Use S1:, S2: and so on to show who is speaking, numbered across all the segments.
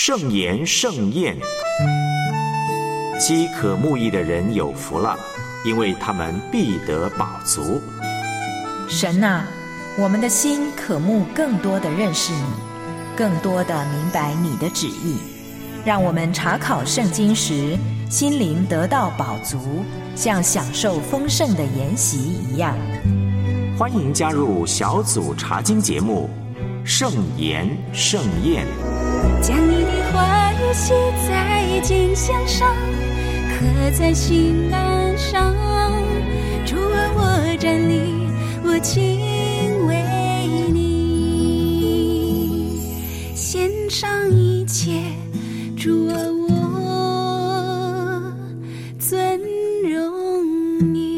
S1: 盛言盛宴。饥渴慕义的人有福了，因为他们必得饱足。
S2: 神啊，我们的心渴慕更多的认识你，更多的明白你的旨意，让我们查考圣经时心灵得到饱足，像享受丰盛的筵席一样。
S1: 欢迎加入小组查经节目盛言盛宴。
S3: 将你的话语写在经箱上，刻在心栏上。主啊，我站立，我敬畏你，献上一切。主啊，我尊荣你。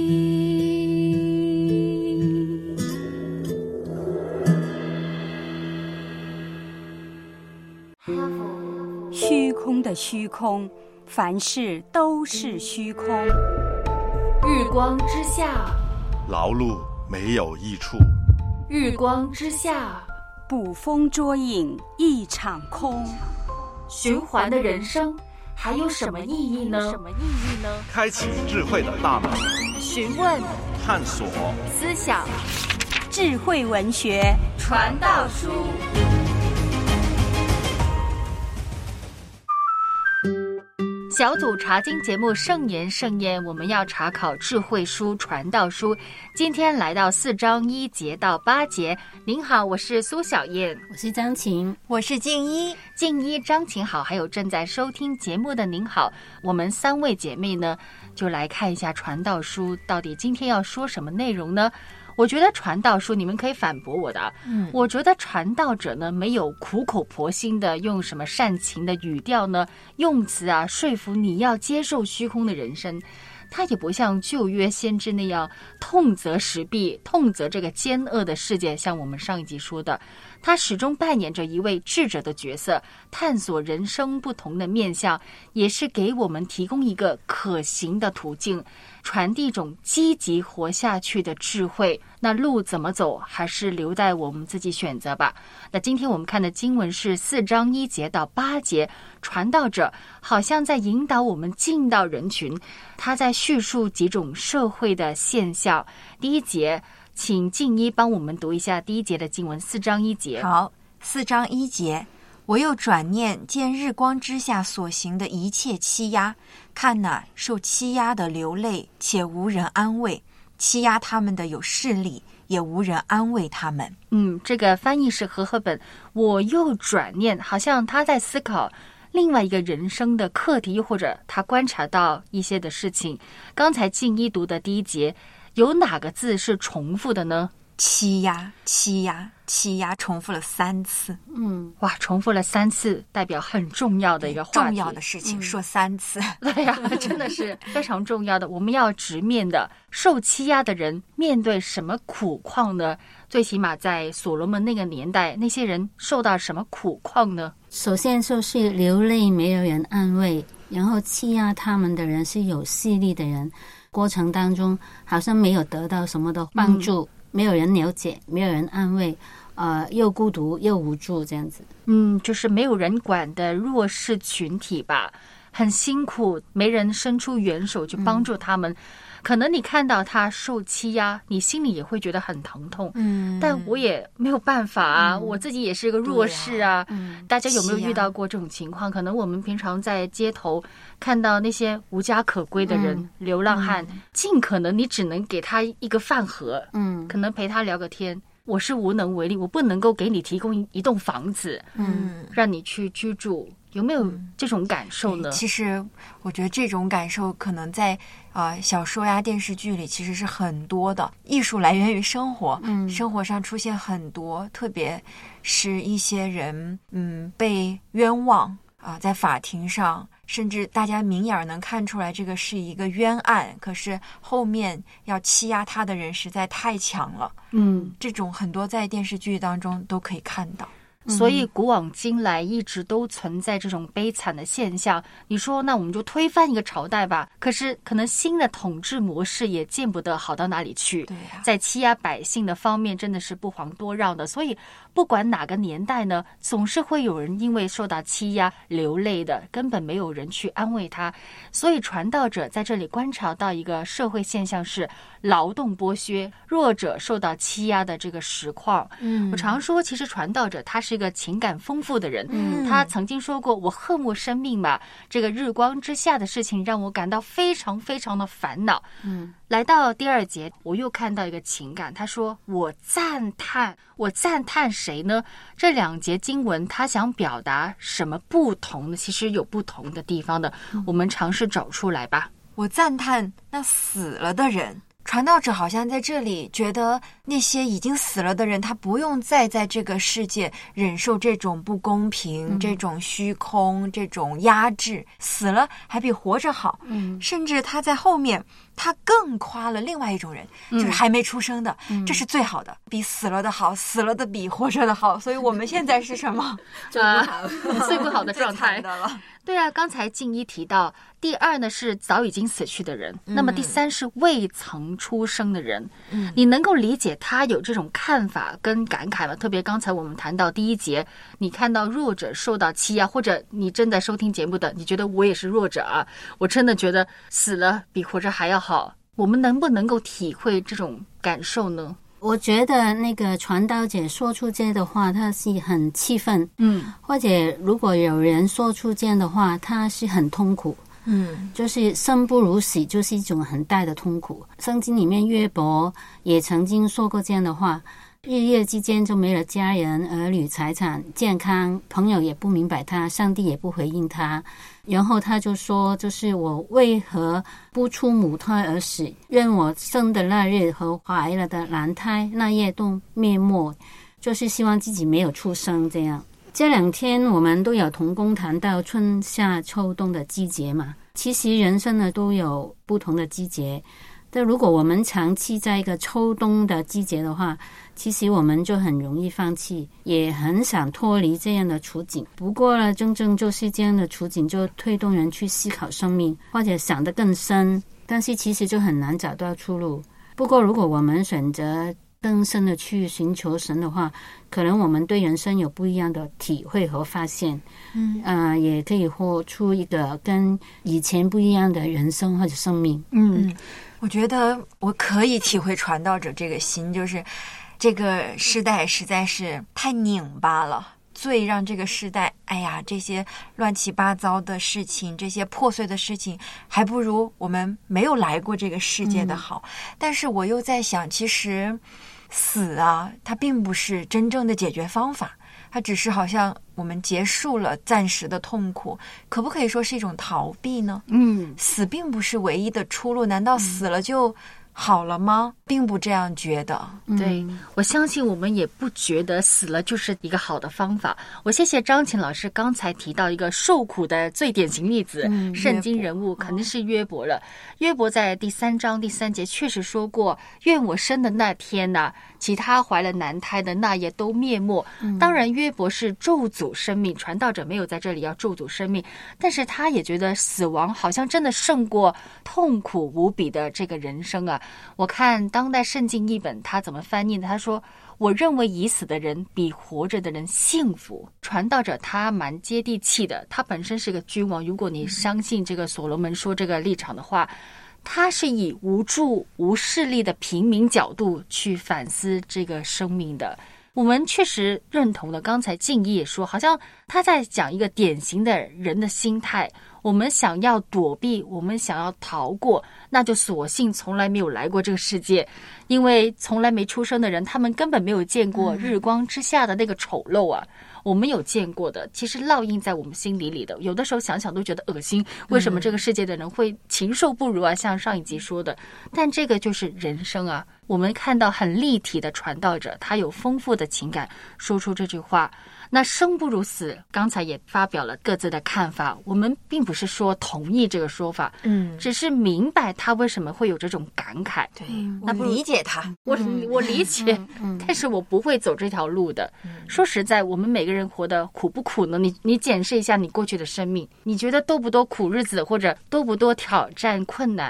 S4: 虚空的虚空，凡事都是虚空。
S5: 日光之下，
S6: 劳碌没有益处。
S5: 日光之下，
S4: 捕风捉影一场空。
S5: 循环的人生还有什么意义呢？
S6: 开启智慧的大门，
S5: 询问、
S6: 探索、
S5: 思想，
S4: 智慧文学
S5: 传道书。小组查经节目盛言盛宴，我们要查考智慧书传道书。今天来到4章1节到8节。您好，我是苏小燕，
S7: 我是张琴，
S8: 我是静一。
S5: 静一、张琴好，还有正在收听节目的您好。我们3位姐妹呢，就来看一下传道书到底今天要说什么内容呢？我觉得传道书，你们可以反驳我的。我觉得传道者呢，没有苦口婆心的用什么煽情的语调呢，用词啊，说服你要接受虚空的人生。他也不像旧约先知那样痛责时弊，痛责这个奸恶的世界，像我们上一集说的，他始终扮演着一位智者的角色，探索人生不同的面向，也是给我们提供一个可行的途径，传递一种积极活下去的智慧。那路怎么走，还是留待我们自己选择吧。那今天我们看的经文是4章1节到8节，传道者好像在引导我们进到人群，他在叙述几种社会的现象。第1节，请静一帮我们读一下第1节的经文，4章1节。
S8: 好，4章1节，我又转念见日光之下所行的一切欺压，看哪，受欺压的流泪，且无人安慰；欺压他们的有势力，也无人安慰他们。
S5: 这个翻译是和合本。我又转念，好像他在思考另外一个人生的课题，或者他观察到一些的事情。刚才静一读的第1节，有哪个字是重复的呢？
S8: 欺压，欺压，欺压，重复了3次。
S5: 哇，重复了3次，代表很重要的一个话题，
S8: 重要的事情说3次。
S5: 对呀，真的是非常重要的。我们要直面的，受欺压的人面对什么苦况呢？最起码在所罗门那个年代，那些人受到什么苦况呢？
S7: 首先就是流泪没有人安慰，然后欺压他们的人是有势力的人，过程当中好像没有得到什么的帮助，没有人了解，没有人安慰，又孤独又无助这样子。
S5: 就是没有人管的弱势群体吧，很辛苦，没人伸出援手去帮助他们。可能你看到他受欺压，你心里也会觉得很疼痛。但我也没有办法啊，我自己也是个弱势啊。大家有没有遇到过这种情况？可能我们平常在街头看到那些无家可归的人，流浪汉，尽可能你只能给他一个饭盒，可能陪他聊个天。我是无能为力，我不能够给你提供一栋房子，让你去居住。有没有这种感受呢？
S8: 其实我觉得这种感受可能在小说呀、电视剧里其实是很多的。艺术来源于生活，生活上出现很多，特别是一些人被冤枉在法庭上，甚至大家明眼能看出来这个是一个冤案，可是后面要欺压他的人实在太强了。这种很多在电视剧当中都可以看到。
S5: 所以古往今来一直都存在这种悲惨的现象。你说那我们就推翻一个朝代吧，可是可能新的统治模式也见不得好到哪里去。
S8: 对啊，
S5: 在欺压百姓的方面真的是不遑多让的。所以不管哪个年代呢，总是会有人因为受到欺压流泪的，根本没有人去安慰他。所以传道者在这里观察到一个社会现象，是劳动剥削、弱者受到欺压的这个实况。我常说，其实传道者他是一个情感丰富的人。他曾经说过，我恨恶生命嘛，这个日光之下的事情让我感到非常非常的烦恼。来到第2节，我又看到一个情感，他说我赞叹谁呢？这2节经文他想表达什么不同的？其实有不同的地方的，我们尝试找出来吧。
S8: 我赞叹那死了的人。传道者好像在这里觉得那些已经死了的人，他不用再在这个世界忍受这种不公平、这种虚空、这种压制，死了还比活着好。甚至他在后面他更夸了另外一种人，就是还没出生的，这是最好的，比死了的好，死了的比活着的好。所以我们现在是什么？
S5: 最不好的状态
S8: 的了。
S5: 对啊，刚才静一提到，第2呢是早已经死去的人，那么第3是未曾出生的人。你能够理解他有这种看法跟感慨吗？特别刚才我们谈到第1节，你看到弱者受到欺压，或者你正在收听节目的，你觉得我也是弱者啊，我真的觉得死了比活着还要好。我们能不能够体会这种感受呢？
S7: 我觉得那个传道者说出这样的话，他是很气愤，或者如果有人说出这样的话，他是很痛苦，就是生不如死，就是一种很大的痛苦。圣经里面约伯也曾经说过这样的话，日夜之间就没了家人、儿女、财产、健康，朋友也不明白他，上帝也不回应他。然后他就说，就是我为何不出母胎而死？愿我生的那日和怀了的男胎那夜都灭没，就是希望自己没有出生这样。这2天我们都有同工谈到春夏秋冬的季节嘛，其实人生呢都有不同的季节。但如果我们长期在一个秋冬的季节的话，其实我们就很容易放弃，也很想脱离这样的处境。不过呢，真正就是这样的处境就推动人去思考生命，或者想得更深，但是其实就很难找到出路。不过如果我们选择更深的去寻求神的话，可能我们对人生有不一样的体会和发现，也可以活出一个跟以前不一样的人生或者生命。
S8: 我觉得我可以体会传道者这个心，就是这个时代实在是太拧巴了，最让这个时代，这些乱七八糟的事情，这些破碎的事情，还不如我们没有来过这个世界的好。但是我又在想，其实死啊，它并不是真正的解决方法，它只是好像我们结束了暂时的痛苦，可不可以说是一种逃避呢？死并不是唯一的出路，难道死了就好了吗？并不这样觉得。
S5: 对，我相信我们也不觉得死了就是一个好的方法。我谢谢张琴老师刚才提到一个受苦的最典型例子，圣经人物肯定是约伯了。约伯在第3章第3节确实说过，愿我生的那天呐，其他怀了男胎的那夜都灭没。当然约伯是咒诅生命，传道者没有在这里要咒诅生命，但是他也觉得死亡好像真的胜过痛苦无比的这个人生啊。我看当代圣经译本他怎么翻译的，他说我认为已死的人比活着的人幸福。传道者他蛮接地气的，他本身是个君王，如果你相信这个所罗门说这个立场的话，他是以无助无势力的平民角度去反思这个生命的。我们确实认同的，刚才静怡也说，好像他在讲一个典型的人的心态，我们想要躲避，我们想要逃过，那就索性从来没有来过这个世界。因为从来没出生的人，他们根本没有见过日光之下的那个丑陋啊。我们有见过的，其实烙印在我们心里的，有的时候想想都觉得恶心，为什么这个世界的人会禽兽不如啊，像上一集说的。但这个就是人生啊。我们看到很立体的传道者，他有丰富的情感，说出这句话。那生不如死，刚才也发表了各自的看法，我们并不是说同意这个说法，只是明白他为什么会有这种感慨。
S8: 对，我理解他，
S5: 我理解，但是我不会走这条路的。说实在，我们每个人活得苦不苦呢？你检视一下你过去的生命，你觉得多不多苦日子，或者多不多挑战困难呢？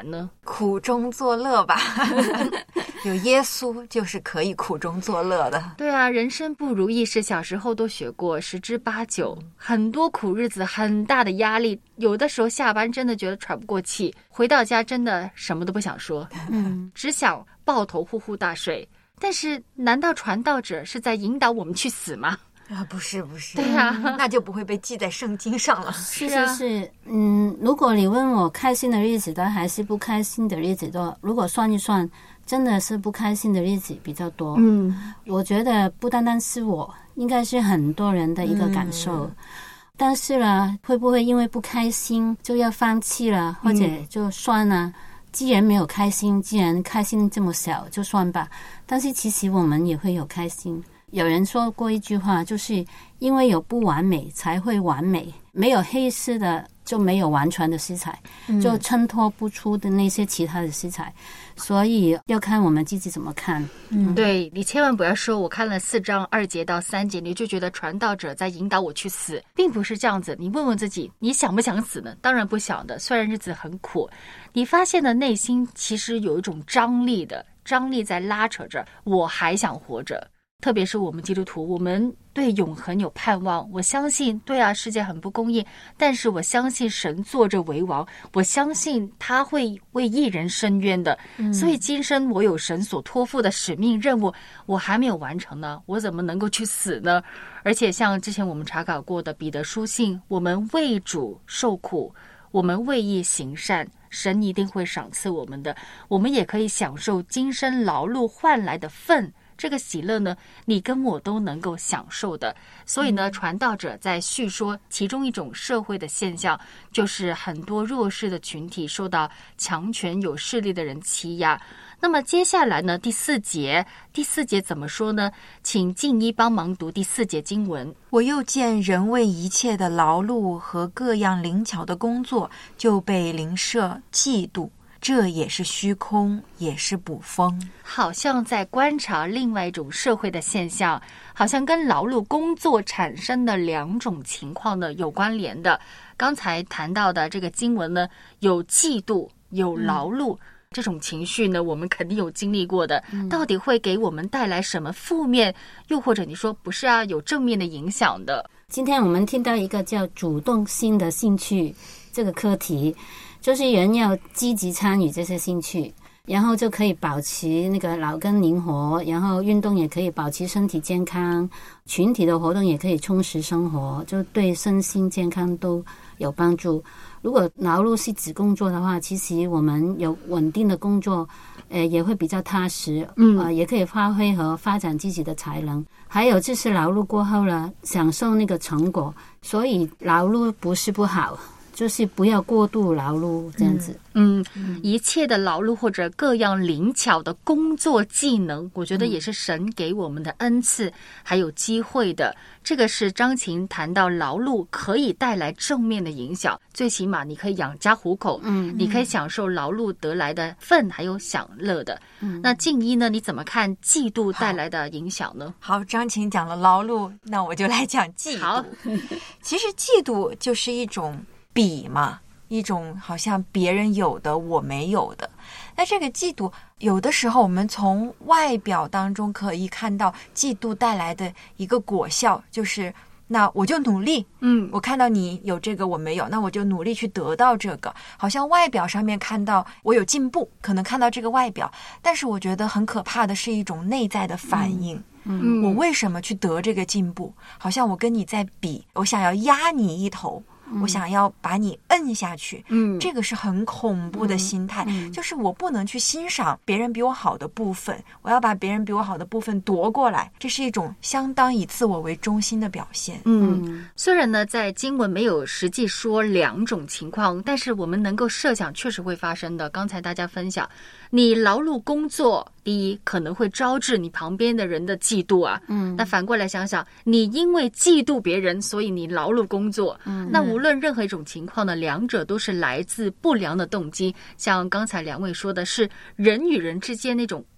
S8: 苦中作乐吧。有耶稣就是可以苦中作乐的。
S5: 对啊，人生不如意事小时候都学过10之8九，很多苦日子，很大的压力，有的时候下班真的觉得喘不过气，回到家真的什么都不想说，只想抱头呼呼大睡。但是难道传道者是在引导我们去死吗？
S8: 不是，
S5: 对啊，
S8: 那就不会被记在圣经上了。
S7: 是，如果你问我开心的日子多还是不开心的日子多，如果算一算，真的是不开心的日子比较多。我觉得不单单是我，应该是很多人的一个感受。但是呢，会不会因为不开心就要放弃了，或者就算了？既然没有开心，既然开心这么小，就算吧。但是其实我们也会有开心。有人说过一句话，就是因为有不完美才会完美，没有黑色的就没有完全的色彩，就衬托不出的那些其他的色彩。所以要看我们自己怎么看。
S5: 对，你千万不要说我看了4章2节到3节，你就觉得传道者在引导我去死，并不是这样子。你问问自己，你想不想死呢？当然不想的，虽然日子很苦，你发现的内心其实有一种张力在拉扯着我还想活着。特别是我们基督徒，我们对永恒有盼望。我相信，对啊，世界很不公义，但是我相信神坐着为王，我相信他会为义人伸冤的。所以今生我有神所托付的使命任务，我还没有完成呢，我怎么能够去死呢？而且像之前我们查考过的彼得书信，我们为主受苦，我们为义行善，神一定会赏赐我们的。我们也可以享受今生劳碌换来的份，这个喜乐呢，你跟我都能够享受的。所以呢，传道者在叙说其中一种社会的现象，就是很多弱势的群体受到强权有势力的人欺压。那么接下来呢，第四节怎么说呢？请静一帮忙读第4节经文。
S8: 我又见人为一切的劳碌和各样灵巧的工作，就被邻舍嫉妒，这也是虚空，也是捕风。
S5: 好像在观察另外一种社会的现象，好像跟劳碌工作产生的2种情况呢有关联的。刚才谈到的这个经文呢，有嫉妒，有劳碌。这种情绪呢，我们肯定有经历过的，到底会给我们带来什么负面，又或者你说不是啊，有正面的影响的。
S7: 今天我们听到一个叫主动性的兴趣这个课题，就是人要积极参与这些兴趣，然后就可以保持那个脑筋灵活，然后运动也可以保持身体健康，群体的活动也可以充实生活，就对身心健康都有帮助。如果劳碌是指工作的话，其实我们有稳定的工作，也会比较踏实，也可以发挥和发展自己的才能。还有就是劳碌过后了，享受那个成果，所以劳碌不是不好，就是不要过度劳碌这样子。
S5: 一切的劳碌或者各样灵巧的工作技能，我觉得也是神给我们的恩赐，还有机会的。这个是张琴谈到劳碌可以带来正面的影响，最起码你可以养家糊口，你可以享受劳碌得来的份，还有享乐的。那静一呢，你怎么看嫉妒带来的影响呢？
S8: 好，张琴讲了劳碌，那我就来讲嫉妒。
S5: 好
S8: 其实嫉妒就是一种比嘛，一种好像别人有的我没有的。那这个嫉妒有的时候我们从外表当中可以看到嫉妒带来的一个果效，就是那我就努力，我看到你有这个我没有，那我就努力去得到这个，好像外表上面看到我有进步，可能看到这个外表，但是我觉得很可怕的是一种内在的反应。我为什么去得这个进步？好像我跟你在比，我想要压你一头，我想要把你摁下去，这个是很恐怖的心态，就是我不能去欣赏别人比我好的部分，我要把别人比我好的部分夺过来，这是一种相当以自我为中心的表现。
S5: 虽然呢在经文没有实际说2种情况，但是我们能够设想确实会发生的。刚才大家分享，你劳碌工作，第一可能会招致你旁边的人的嫉妒啊，那反过来想想，你因为嫉妒别人，所以你劳碌工作，那无论任何一种情况呢，2者都是来自不良的动机。像刚才2位说的是人与人之间那种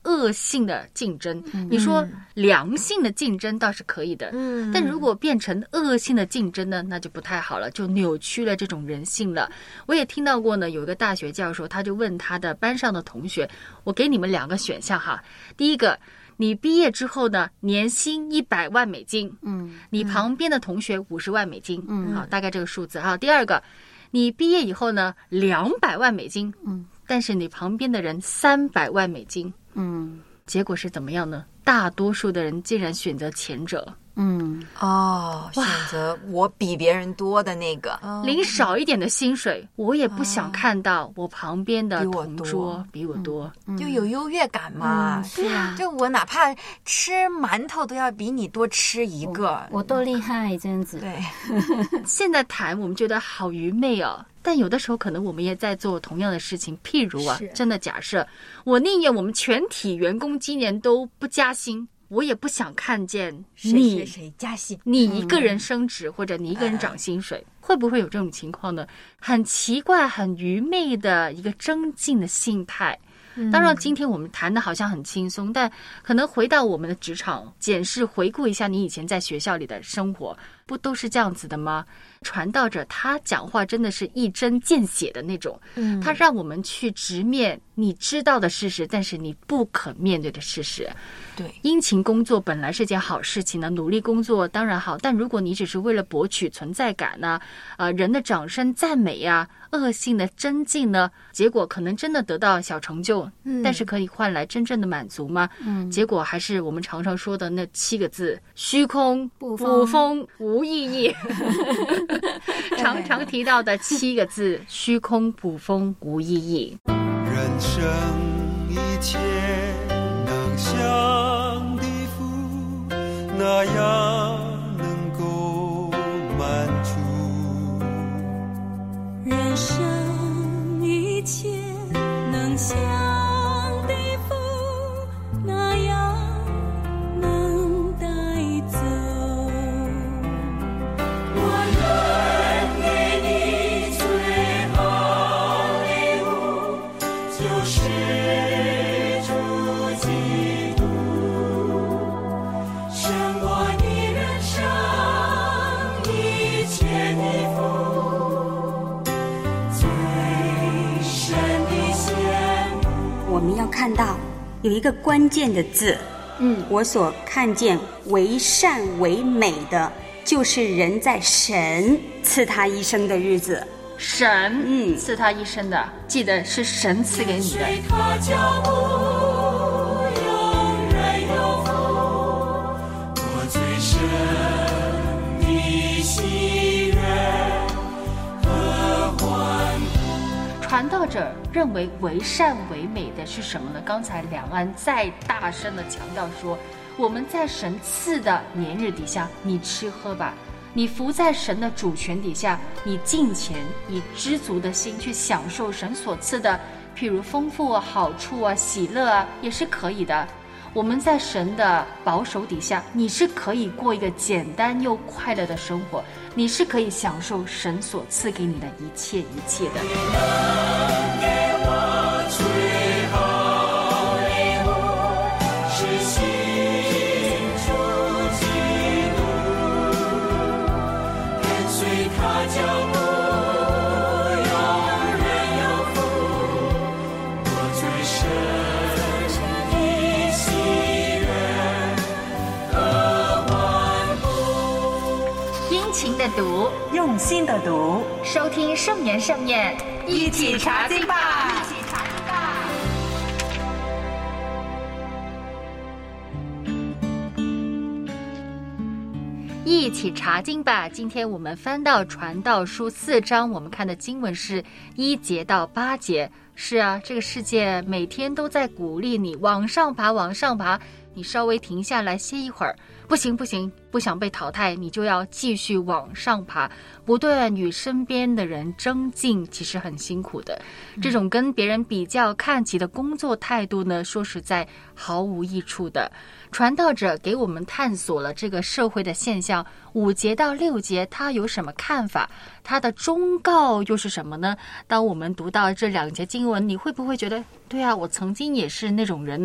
S5: 恶性的竞争。你说良性的竞争倒是可以的，但如果变成恶性的竞争呢，那就不太好了，就扭曲了这种人性了。我也听到过呢，有一个大学教授，他就问他的班上的同学，我给你们2个选项哈。第一个，你毕业之后呢，年薪100万美金，你旁边的同学50万美金，好，大概这个数字哈。第二个，你毕业以后呢，200万美金，但是你旁边的人300万美金，结果是怎么样呢？大多数的人竟然选择前者。
S8: 选择我比别人多的那个，
S5: 领少一点的薪水，我也不想看到我旁边的同桌比我多，
S8: 就有优越感嘛。
S7: 是啊，
S8: 就我哪怕吃馒头都要比你多吃一个，
S7: 我多厉害这样子。
S8: 对，
S5: 现在谈我们觉得好愚昧哦，但有的时候可能我们也在做同样的事情。譬如真的假设我宁愿我们全体员工今年都不加薪，我也不想看见
S8: 谁加薪，
S5: 你一个人升职，或者你一个人涨薪水，会不会有这种情况呢？很奇怪，很愚昧的一个增进的心态。当然今天我们谈的好像很轻松，但可能回到我们的职场，检视回顾一下你以前在学校里的生活，不都是这样子的吗？传道者他讲话真的是一针见血的那种，他让我们去直面你知道的事实，但是你不可面对的事实。
S8: 对，
S5: 殷勤工作本来是件好事情呢，努力工作当然好，但如果你只是为了博取存在感呢，人的掌声赞美呀，恶性的增进呢，结果可能真的得到小成就，但是可以换来真正的满足吗？结果还是我们常常说的那7个字：虚空、捕风、无意义。常常提到的7个字：虚空、捕风、无意义。
S9: 人生一切能像地府那样能够满足，
S3: 人生一切能像地府那样能带走。我能给你最好礼物，就是主基督，胜过你人生一切的福，最深的羡慕。
S4: 我们要看到有一个关键的字，我所看见为善为美的，就是人在神赐他一生的日子。
S5: 神赐他一生的，记得是神赐给你的。
S3: 他脚步永远有福，我最深的喜悦和欢呼。
S5: 传道者认为为善为美的是什么呢？刚才两岸再大声的强调说，我们在神赐的年日底下，你吃喝吧，你服在神的主权底下，你敬虔，以知足的心去享受神所赐的，譬如丰富啊、好处啊、喜乐啊，也是可以的。我们在神的保守底下，你是可以过一个简单又快乐的生活，你是可以享受神所赐给你的一切一切的。
S3: 给我最好礼物，是信主基督，跟随他脚步永远有福，我最深的喜悦和欢呼。
S5: 殷勤的读，
S4: 用心的读，
S5: 收听圣言盛宴，
S4: 一起查经吧。
S5: 一起查经吧。今天我们翻到传道书4章，我们看的经文是1节到8节。是啊，这个世界每天都在鼓励你往上爬，往上爬，你稍微停下来歇一会儿，不行，不想被淘汰，你就要继续往上爬，不断与身边的人争竞，其实很辛苦的。这种跟别人比较看齐的工作态度呢，说实在毫无益处的。传道者给我们探索了这个社会的现象，5节到6节他有什么看法，他的忠告又是什么呢？当我们读到这2节经文，你会不会觉得对啊，我曾经也是那种人呢？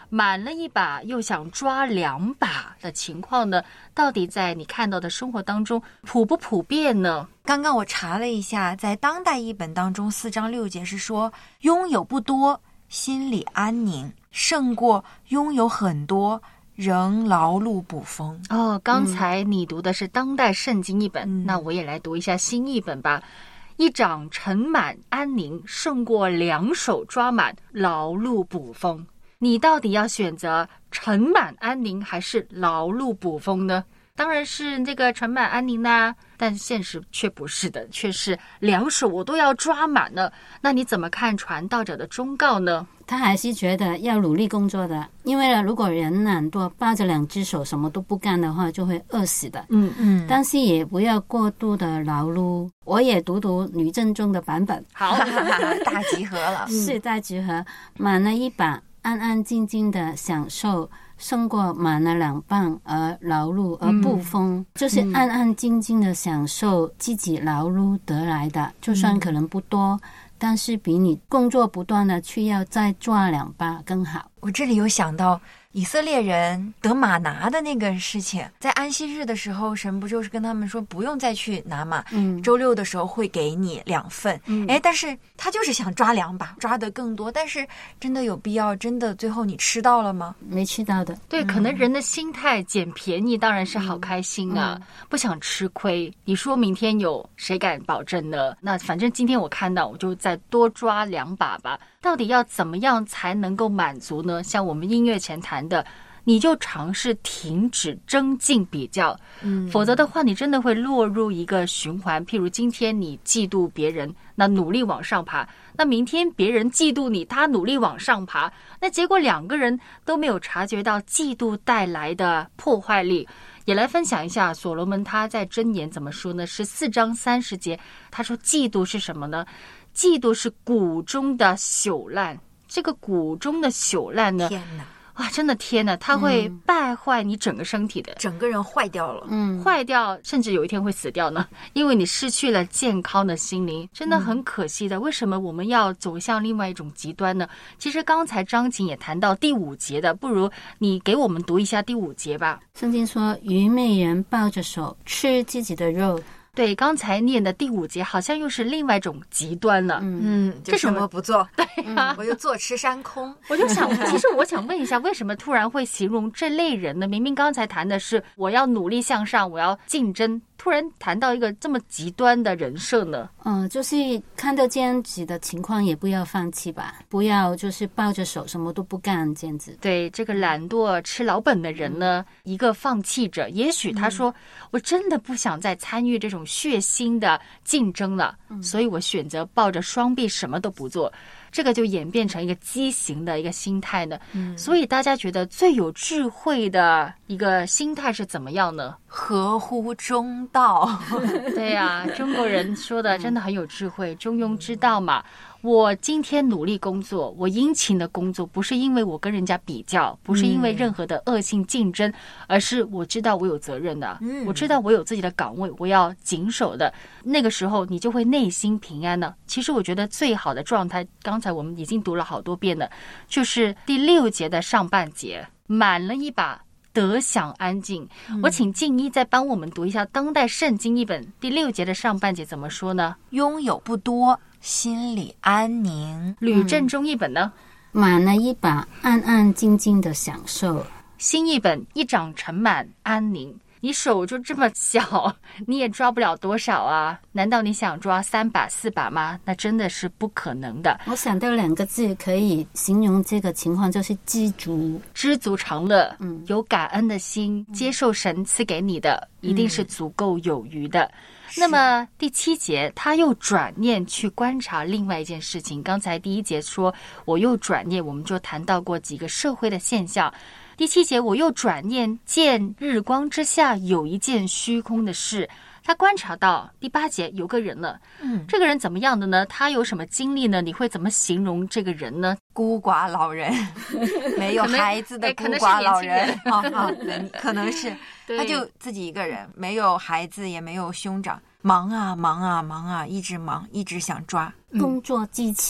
S5: 满了一把又想抓2把的情况呢，到底在你看到的生活当中普不普遍呢？
S8: 刚刚我查了一下，在当代译本当中4章6节是说，拥有不多，心里安宁，胜过拥有很多，仍劳碌捕风。
S5: 刚才你读的是当代圣经译本，那我也来读一下新译本吧。一掌盛满安宁，胜过2手抓满劳碌捕风。你到底要选择盛满安宁还是劳碌捕风呢？当然是这个盛满安宁啦，但现实却不是的，却是2手我都要抓满了。那你怎么看传道者的忠告呢？
S7: 他还是觉得要努力工作的，因为呢，如果人懒惰，抱着2只手什么都不干的话，就会饿死的。但是也不要过度的劳碌。我也读吕正中的版本，
S5: 好，
S8: 大集合了，
S7: 是大集合，满了一把，安安静静的享受，胜过满了2磅而劳碌而捕风。就是安安静静的享受自己劳碌得来的，就算可能不多，但是比你工作不断的去要再抓2把更好。
S8: 我这里有想到以色列人得玛拿的那个事情，在安息日的时候，神不就是跟他们说不用再去拿嘛，周6的时候会给你2份，但是他就是想抓2把，抓得更多，但是真的有必要？真的最后你吃到了吗？
S7: 没吃到的。
S5: 对，可能人的心态捡便宜当然是好开心啊，不想吃亏。你说明天有，谁敢保证呢？那反正今天我看到，我就再多抓2把吧。到底要怎么样才能够满足呢？像我们音乐前谈的，你就尝试停止增进比较，否则的话你真的会落入一个循环。譬如今天你嫉妒别人，那努力往上爬，那明天别人嫉妒你，他努力往上爬，那结果2个人都没有察觉到嫉妒带来的破坏力。也来分享一下所罗门他在箴言怎么说呢？14章30节，他说嫉妒是什么呢？嫉妒是骨中的朽烂。这个骨中的朽烂呢，
S8: 天哪，
S5: 哇，真的天哪，它会败坏你整个身体的，
S8: 整个人坏掉了，
S5: 坏掉，甚至有一天会死掉呢，因为你失去了健康的心灵，真的很可惜的。为什么我们要走向另外一种极端呢？其实刚才张琴也谈到第5节的，不如你给我们读一下第5节吧。
S7: 圣经说，愚昧人抱着手吃自己的肉。
S5: 对，刚才念的第5节好像又是另外一种极端了。
S8: 这什么不做？
S5: 对啊，
S8: 我又坐吃山空。
S5: 我就想，其实我想问一下，为什么突然会形容这类人呢？明明刚才谈的是我要努力向上，我要竞争，突然谈到一个这么极端的人设呢？
S7: 就是看到这样子的情况，也不要放弃吧，不要就是抱着手什么都不干这样子。
S5: 对，这个懒惰吃老本的人呢，一个放弃者，也许他说，我真的不想再参与这种血腥的竞争了，所以我选择抱着双臂什么都不做。这个就演变成一个畸形的一个心态呢。所以大家觉得最有智慧的一个心态是怎么样呢？
S8: 合乎中道。
S5: 对啊，中国人说的真的很有智慧，中庸之道嘛。我今天努力工作，我殷勤的工作，不是因为我跟人家比较，不是因为任何的恶性竞争，而是我知道我有责任的，我知道我有自己的岗位，我要谨守的。那个时候你就会内心平安了。其实我觉得最好的状态，刚才我们已经读了好多遍了，就是第6节的上半节，满了一把，得享安静。我请静一再帮我们读一下当代圣经译本第6节的上半节怎么说呢？
S8: 拥有不多，心里安宁。
S5: 吕正中译本呢？
S7: 满了一把，安安静静的享受。
S5: 新译本一掌盛满安宁。你手就这么小，你也抓不了多少啊？难道你想抓3把4把吗？那真的是不可能的。
S7: 我想到2个字可以形容这个情况，就是知足。
S5: 知足常乐，有感恩的心，接受神赐给你的，一定是足够有余的。那么第7节他又转念去观察另外一件事情。刚才第1节说我又转念，我们就谈到过几个社会的现象。第7节我又转念，见日光之下有一件虚空的事。他观察到第8节有个人了，这个人怎么样的呢？他有什么经历呢？你会怎么形容这个人呢？
S8: 孤寡老人，没有孩子的孤寡老人。可能是他就自己一个人，没有孩子也没有兄长，忙啊忙啊忙啊，一直忙，一直想抓。
S7: 工作机器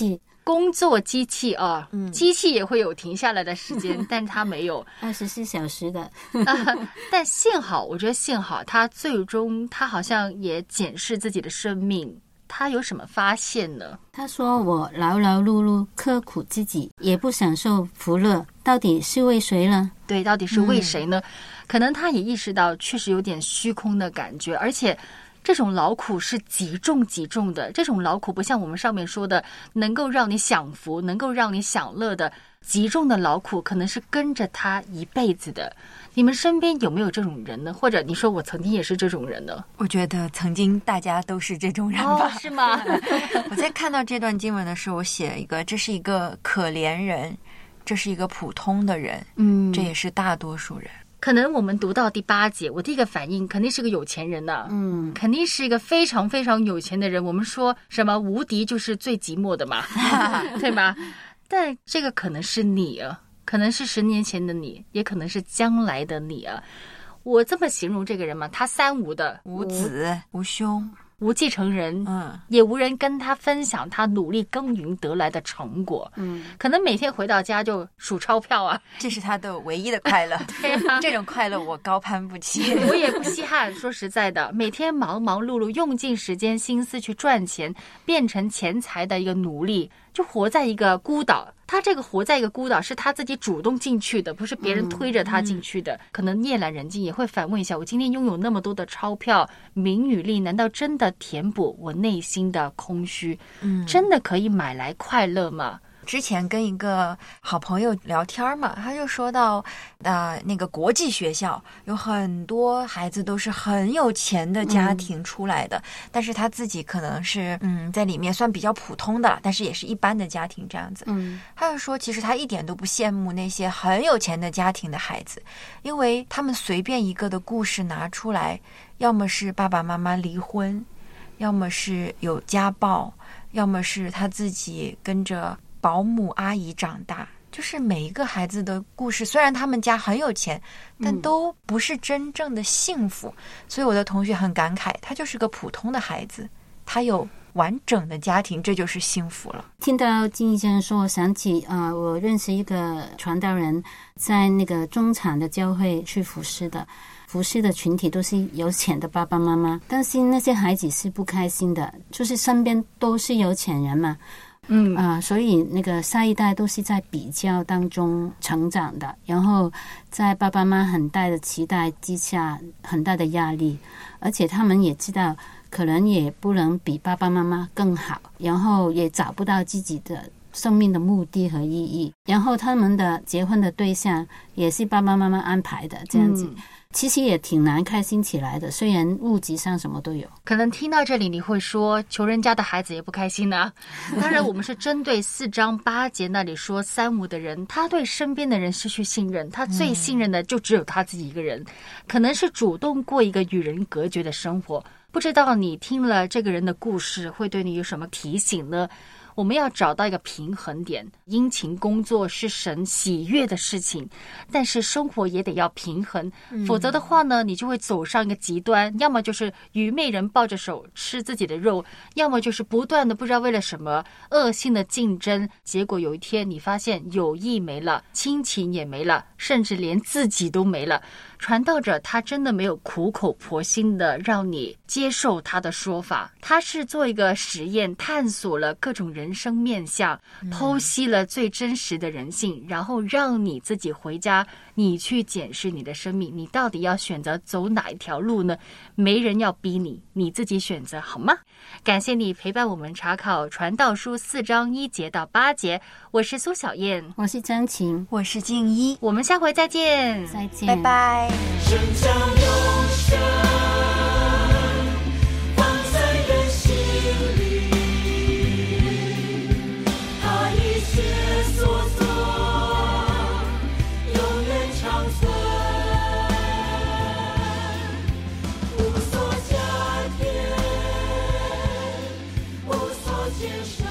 S5: 工作机器啊，机器也会有停下来的时间，但它没有
S7: 24小时的。
S5: 但幸好，我觉得幸好，他最终他好像也检视自己的生命，他有什么发现呢？
S7: 他说：“我劳劳碌碌，刻苦自己，也不享受福乐，到底是为谁呢？”
S5: 对，到底是为谁呢？可能他也意识到，确实有点虚空的感觉，而且这种劳苦是极重极重的。这种劳苦不像我们上面说的，能够让你享福，能够让你享乐的。极重的劳苦可能是跟着他一辈子的。你们身边有没有这种人呢？或者你说我曾经也是这种人呢？
S8: 我觉得曾经大家都是这种人吧。
S5: 是吗？
S8: 我在看到这段经文的时候，我写一个，这是一个可怜人，这是一个普通的人，这也是大多数人。
S5: 可能我们读到第8节，我第一个反应肯定是个有钱人呐，肯定是一个非常非常有钱的人。我们说什么无敌就是最寂寞的嘛，对吧？但这个可能是你啊，可能是10年前的你，也可能是将来的你啊。我这么形容这个人嘛，他3无的，
S8: 无子无兄。
S5: 无继承人，也无人跟他分享他努力耕耘得来的成果，可能每天回到家就数钞票啊，
S8: 这是他的唯一的快乐。
S5: 对啊，
S8: 这种快乐我高攀不起，
S5: 我也不稀罕。说实在的，每天忙忙碌碌，用尽时间心思去赚钱，变成钱财的一个奴隶，就活在一个孤岛。他这个活在一个孤岛是他自己主动进去的，不是别人推着他进去的。可能夜阑人静也会反问一下，我今天拥有那么多的钞票名与利，难道真的填补我内心的空虚？真的可以买来快乐吗？
S8: 之前跟一个好朋友聊天嘛，他就说到那个国际学校有很多孩子都是很有钱的家庭出来的，但是他自己可能是在里面算比较普通的，但是也是一般的家庭这样子。他就说其实他一点都不羡慕那些很有钱的家庭的孩子，因为他们随便一个的故事拿出来，要么是爸爸妈妈离婚，要么是有家暴，要么是他自己跟着保姆阿姨长大，就是每一个孩子的故事，虽然他们家很有钱，但都不是真正的幸福。所以我的同学很感慨，他就是个普通的孩子，他有完整的家庭，这就是幸福了。
S7: 听到金医生说，想起我认识一个传道人，在那个中产的教会去服侍的群体都是有钱的爸爸妈妈，但是那些孩子是不开心的，就是身边都是有钱人嘛。所以那个下一代都是在比较当中成长的，然后在爸爸妈妈很大的期待之下，很大的压力，而且他们也知道可能也不能比爸爸妈妈更好，然后也找不到自己的生命的目的和意义，然后他们的结婚的对象也是爸爸妈妈安排的，这样子其实也挺难开心起来的，虽然物质上什么都有。
S5: 可能听到这里你会说，穷人家的孩子也不开心啊。当然我们是针对4章8节那里说3无的人，他对身边的人失去信任，他最信任的就只有他自己一个人，可能是主动过一个与人隔绝的生活。不知道你听了这个人的故事会对你有什么提醒呢？我们要找到一个平衡点，殷勤工作是神喜悦的事情，但是生活也得要平衡，否则的话呢，你就会走上一个极端，要么就是愚昧人抱着手吃自己的肉，要么就是不断的不知道为了什么恶性的竞争，结果有一天你发现友谊没了，亲情也没了，甚至连自己都没了。传道者他真的没有苦口婆心的让你接受他的说法，他是做一个实验，探索了各种人生面向，剖析了最真实的人性，然后让你自己回家，你去检视你的生命，你到底要选择走哪一条路呢？没人要逼你，你自己选择好吗？感谢你陪伴我们查考传道书4章1节到8节，我是苏小燕，
S7: 我是张晴，
S8: 我是静一，
S5: 我们下回再见，
S7: 再见，
S8: 拜拜。
S10: 神将永生放在人心里，他一切所做永远长存，无所加添，无所减少。